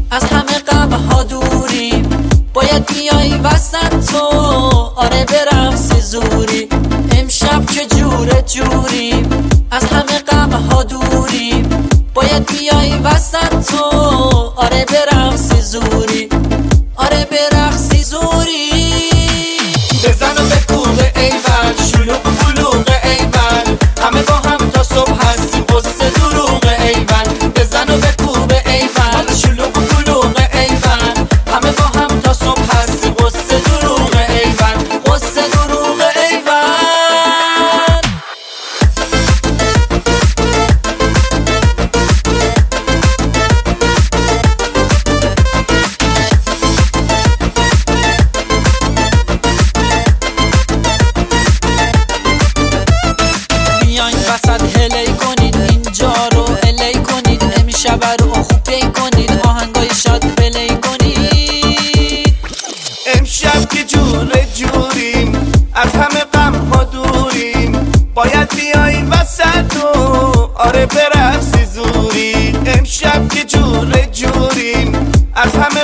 از همه غم ها دوریم، باید بیای وسط تو، آره برقصی زوری. امشب که جوره جوریم، از همه غم ها دوریم، باید بیای وسط تو، آره برقصی زوری، آره برقصی زوری. بزن و بکوب ایول، شلوغ بلوغ ایول، همه با هم تا صبح هستیم قصه دروغ ایول. بزن و بکوب ایول، شلوغ بلوغ ایول، همه با هم تا صبح هستیم قصه دروغ ایول، قصه دروغ ایول. وسط هلی کنید، اینجا رو الی کنید، امشب رو خوب پی کنید، آهنگای شاد پلی کنید. امشب که جوره جوریم، از همه غم ها دوریم، باید بیای وسط و آره برقصی زوری. امشب که جوره جوریم، از همه